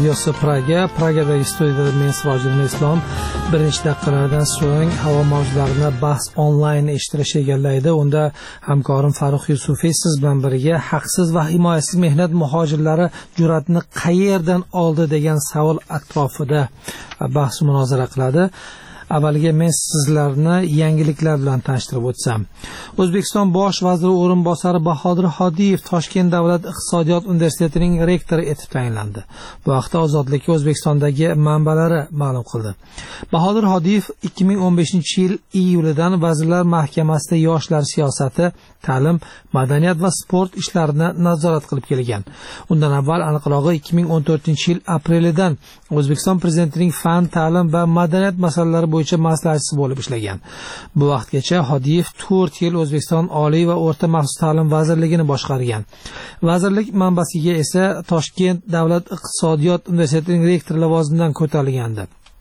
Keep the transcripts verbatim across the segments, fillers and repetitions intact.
radiosi Praga, Pragadagi studiyada men Sirojul Islom. Birinchi daqiqalardan so'ng havo mavjlarini bahs onlayn eshittirish egallaydi. Unda hamkorim Farruh Yusufiy siz bilan birga haqsiz va himoyasiz mehnat muhojirlari jur'atni qayerdan oldi degan savol atrofida bahs munozara qiladi. Avvaliga men sizlarni yangiliklar bilan tanishtirib o'tsam. O'zbekiston bosh vaziri o'rinbosari Bahodir Hodiyev Toshkent davlat iqtisodiyot universitetining rektori etib tayinlandi. Bu haqda Ozodlik O'zbekistondagi manbalari ma'lum qildi. Bahodir Hodiyev ikki ming o'n beshinchi yil iyulidan Vazirlar Mahkamasida yoshlar siyosati, ta'lim, madaniyat va sport ishlarini nazorat qilib kelgan. Undan avval aniqrog'i ikki ming o'n to'rtinchi yil aprelidan O'zbekiston prezidentining fan, ta'lim va madaniyat masalalari bo'yicha maslahatchisi bo'lib ishlagan. Bu vaqtgacha Hodiyev to'rt yil O'zbekiston Oliy va o'rta maxsus ta'lim vazirligini boshqargan. Vazirlik manbasiga esa Toshkent davlat iqtisodiyot universitetining rektori lavozimidan ko'tarilgandi.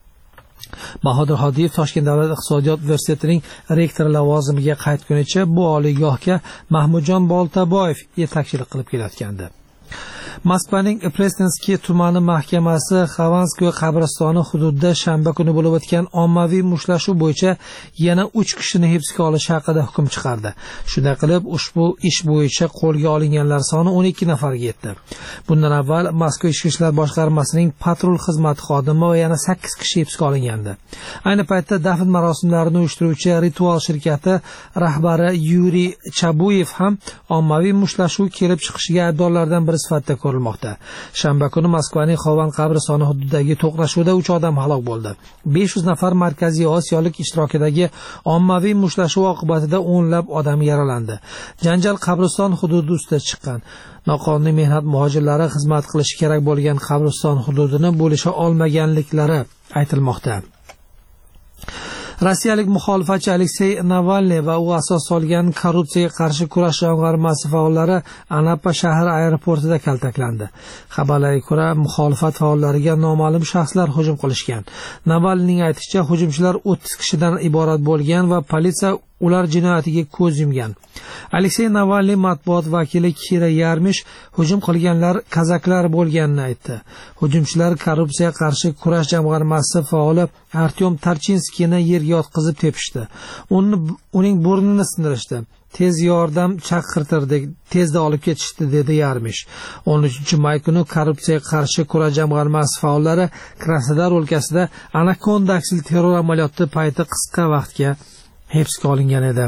Bahodir Hodiyev Toshkent davlat iqtisodiyot universitetining rektori lavozimiga qaytgunicha bu oliygohga Mahmudjon Boltaboyev yetakchilik qilib kelayotgandi. Moskvaning Presnenskiy tumani mahkamasi Xavanskoy qabristoni hududida shanba kuni bo'lib o'tgan ommaviy mushtlashuv bo'yicha yana uch kishini hibsga olish haqida hukm chiqardi. Shunday qilib, ushbu ish bo'yicha qo'lga olinganlar soni o'n ikki nafarga yetdi. Bundan avval Moskva ichki ishlar boshqarmasining patrul xizmati xodimi va yana sakkiz kishi hibsga olingandi. Ayni paytda dafn marosimlarini uyushtiruvchi Ritual shirkati rahbari Yuriy Chabuyev ham ommaviy mushtlashuv kelib chiqishiga aybdorlardan biri sifatida ko'rilmoqda. Shanba kuni Moskvaning Xovan qabristoni hududidagi to'qnashuvda uch odam halok bo'ldi. besh yuz nafar Markaziy Osiyolik ishtirokidagi ommaviy mushtlashuv oqibatida o'nlab odam yaralandi. Janjal qabriston hududi ustida chiqqan. Noqonuniy mehnat muhojirlari xizmat qilishi kerak bo'lgan qabriston hududini bo'lisha olmaganliklari aytilmoqda. Rossiyalik muxolifatchi Aleksey Navalniy va u asos solgan korrupsiyaga qarshi kurash jamg'armasi faollari Anapa shahri aeroportida kaltaklandi. Xabarlarga ko'ra, muxolifat faollariga noma'lum shaxslar hujum qilishgan. Navalniyning aytishicha, hujumchilar o'ttiz kishidan iborat bo'lgan va politsiya ular jinoyatiga ko'z yumgan. Aleksey Navalniy matbuot vakili Kira Yarmish hujum qilganlar kazaklar bo'lganini aytdi. Hujumchilar korrupsiyaga qarshi kurash jamg'armasi faoli Artyom Tarchinskiyni yerga yotqizib tepishdi. Uni uning burnini sindirishdi. Tez yordam chaqirtirdik, tezda olib ketishdi, dedi Yarmish. o'n uchinchi may kuni korrupsiyaga qarshi kurash jamg'armasi faollari Krasnodar o'lkasida Anakonda aksil terror amaliyoti payti qisqa vaqtga hibsga olingan edi.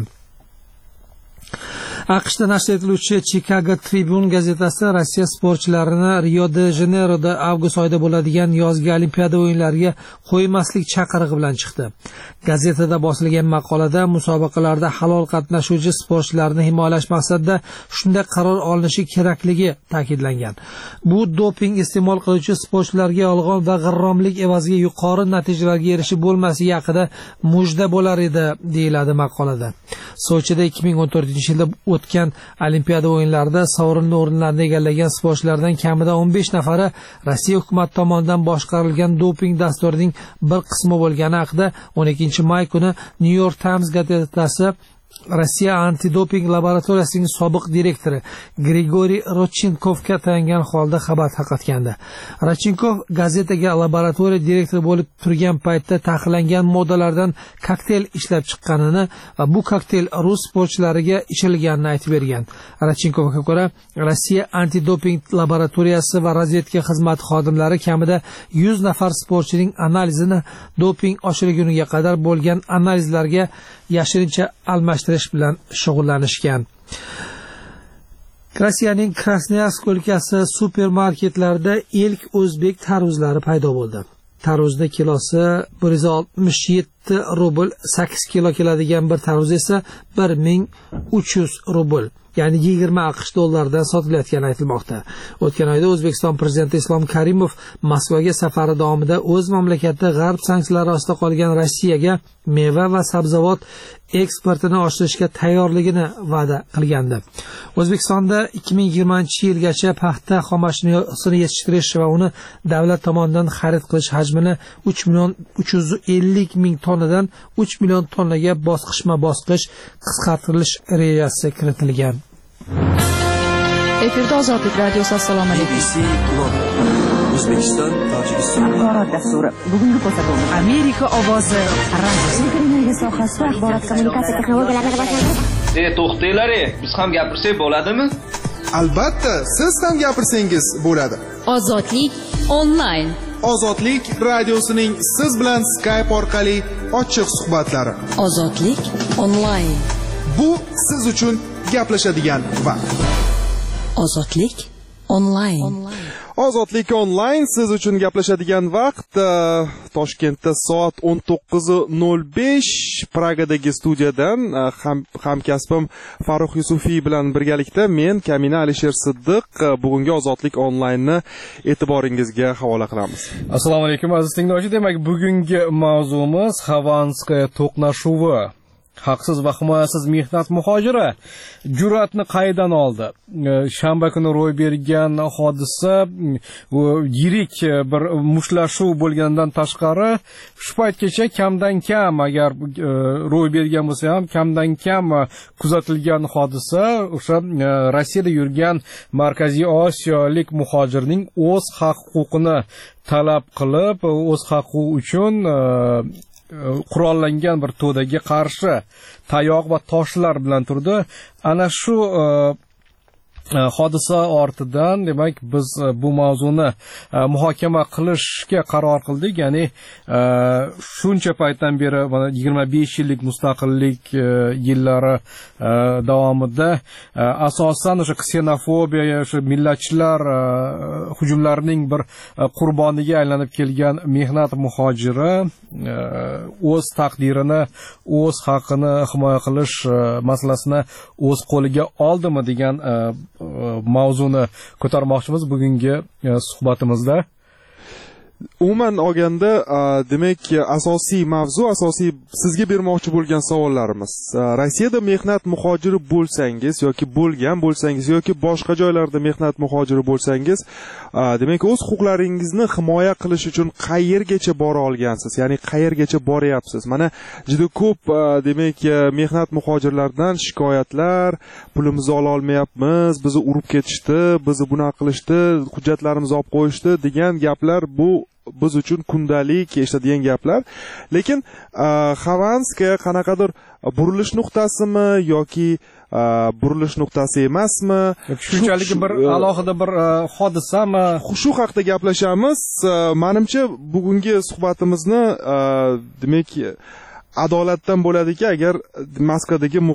AQShda nashr etiluvchi Chicago Tribune gazetasi Rossiya sportchilarini Rio-de-Janeyroda avgust oyida bo'ladigan yozgi Olimpiada o'yinlariga qo'ymaslik chaqirig'i bilan chiqdi. Gazetada bosilgan maqolada musobaqalarda halol qatnashuvchi sportchilarni himoyalash maqsadida shunday qaror olinishi kerakligi ta'kidlangan. Bu doping iste'mol qiluvchi sportchilarga yolg'on va g'irromlik evaziga yuqori natijalarga erishib bo'lmasligi haqida mujda bo'lar edi, deyiladi maqolada. Sochida ikki ming o'n to'rtinchi yilda o'tgan Olimpiada o'yinlarida sovrinli o'rinlarni egallagan sportchilardan kamida o'n besh nafari Rossiya hukumati tomonidan boshqarilgan doping dasturining bir qismi bo'lgani haqida o'n ikkinchi may kuni New York Times gazetasi Rossiya antidoping laboratoriyasining sobiq direktori Grigoriy Rodchenkovga tayangan holda xabar tarqatgandi. Rodchenkov gazetaga laboratoriya direktori bo'lib turgan paytda taqiqlangan moddalardan kokteyl ishlab chiqqanini va bu kokteyl rus sportchilariga ichilganini aytib bergan. Rodchenkovga ko'ra, Rossiya antidoping laboratoriyasi va razvedka xizmati xodimlari kamida yuz nafar sportchining analizini doping oshirguniga qadar bo'lgan analizlarga yashirincha almashtirish bilan shug'ullanishgan. Rossiyaning Krasnoyarsk o'lkasi supermarketlarida ilk o'zbek tarvuzlari paydo bo'ldi. Tarvuzni kilosi bir yuz oltmish yetti rubl, sakkiz kilo keladigan bir tarvuz esa bir ming uch yuz rubl, ya'ni yigirma AQSh dollaridan sotilayotgani aytilmoqda. O'tgan oyda O'zbekiston prezidenti Islom Karimov Moskvaga safari davomida o'z mamlakati g'arb sanksiyalari ostida qolgan Rossiyaga meva va sabzavot eksportini oshirishga tayyorligini va'da qilgandi. O'zbekistonda ikki ming yigirmanchi yilgacha paxta xomashyosini yetishtirish va uni davlat tomonidan xarid qilish hajmini uch million uch yuz ellik ming tonnadan uch million tonnaga bosqichma-bosqich qisqartirilish rejasi kiritilgan. Efirda Ozodlik radiosi. Assalomu alaykum. O'zbekiston, Tojikiston axborot dasturi. Bugungi ko'rsatuv Amerika ovozi radio sohasida axborot kommunikatsiya texnologiyalarini rivojlantirish. E, to'xtanglar, biz ham gapirsak bo'ladimi? Albatta, siz ham gapirsangiz bo'ladi. Ozodlik onlayn. Ozodlik radiosining siz bilan Skype orqali ochiq suhbatlari. Ozodlik onlayn. Bu siz uchun gaplashadigan vaqt. Ozodlik onlayn. Ozodlik onlayn siz uchun gaplashadigan vaqt. Toshkentda soat o'n to'qqiz nol besh, Pragadagi studiyadan ham hamkasbim Farruh Yusufiy bilan birgalikda men Kamina Alisher Siddiq bugungi Ozodlik onlaynni e'tiboringizga havola qilamiz. Assalomu alaykum aziz tinglovchi. Demak, bugungi mavzumiz Xovanskaya to'qnashuvi. Haqsiz va himoyasiz mehnat muhojiri jur'atni qaydan oldi? Shanba kuni ro'y bergan hodisa yirik bir mushtlashuv bo'lgandan tashqari shu paytgacha kamdan kam, agar ro'y bergan bo'lsa ham kamdan kam kuzatilgan hodisa o'sha Rossiyada yurgan Markaziy Osiyolik muhojirning o'z haq-huquqini talab qilib, o'z haqqi uchun qurollangan bir to'daga qarshi tayoq va toshlar bilan turdi. Ana shu hodisa ortidan demak biz bu mavzuni muhokama qilishga qaror qildik. Ya'ni shuncha paytdan beri yigirma besh yillik mustaqillik yillari davomida asosan o'sha ksenofobiya, o'sha millatchilar hujumlarining bir qurboniga aylanib kelgan mehnat muhojiri o'z taqdirini, o'z haqqini himoya qilish masalasini o'z qo'liga oldimi degan mavzuni ko'tarmoqchimiz bugungi suhbatimizda. Umuman olganda, demak, asosiy mavzu, asosiy sizga bermoqchi bo'lgan savollarimiz. Rossiyada mehnat muhojiri bo'lsangiz yoki bo'lgan bo'lsangiz yoki boshqa joylarda mehnat muhojiri bo'lsangiz, demak, o'z huquqlaringizni himoya qilish uchun qayergacha bora olgansiz? Ya'ni qayergacha boryapsiz? Mana juda ko'p, demak, mehnat muhojirlardan shikoyatlar, pulimizni ola olmayapmiz, bizni urib ketishdi, bizni bunaqa qilishdi, hujjatlarimizni olib qo'yishdi degan gaplar bu biz uchun kundalik eshitadigan gaplar. Lekin Xovanskaya qanaqadir burilish nuqtasimi yoki burilish nuqtasi emasmi? Shunchalik bir alohida bir hodisami? Shu haqida gaplashamiz. Menimcha bugungi suhbatimizni demak adolatdan bo'ladiki, agar Moskvadagi